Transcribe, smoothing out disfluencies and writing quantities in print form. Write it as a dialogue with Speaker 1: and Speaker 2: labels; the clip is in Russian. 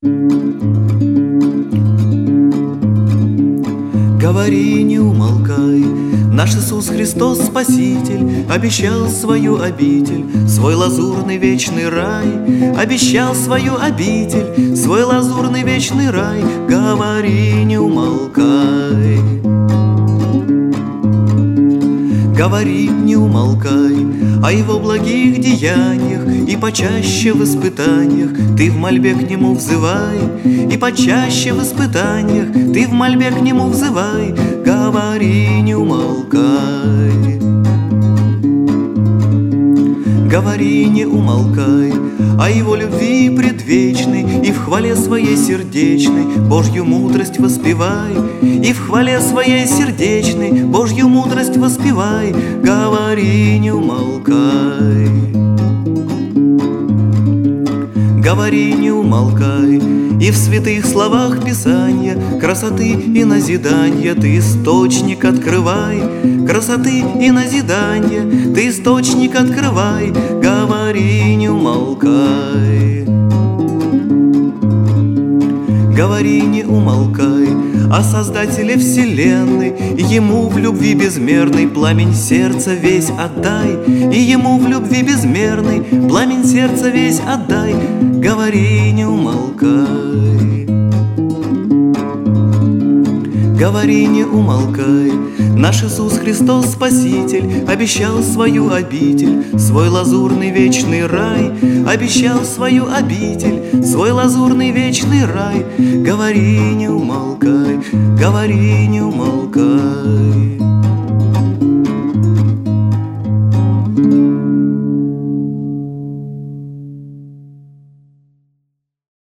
Speaker 1: Говори, не умолкай, наш Иисус Христос Спаситель обещал свою обитель, свой лазурный вечный рай. Обещал свою обитель, свой лазурный вечный рай. Говори, не умолкай. Говори, не умолкай о Его благих деяниях, и почаще в испытаниях ты в мольбе к Нему взывай, и почаще в испытаниях ты в мольбе к Нему взывай. Говори, не умолкай. Говори, не умолкай о Его любви предвечной, и в хвале своей сердечной Божью мудрость воспевай, и в хвале своей сердечной Божью мудрость воспевай. Говори, не умолкай. Говори, не умолкай, и в святых словах Писания красоты и назидания ты источник открывай. Красоты и назидания ты источник открывай. Говори, не умолкай. Говори, не умолкай о Создателе вселенной, Ему в любви безмерной пламень сердца весь отдай, и Ему в любви безмерной пламень сердца весь отдай. Говори, не умолкай. Говори, не умолкай, наш Иисус Христос Спаситель обещал свою обитель, свой лазурный вечный рай. Обещал свою обитель, свой лазурный вечный рай. Говори, не умолкай, говори, не умолкай.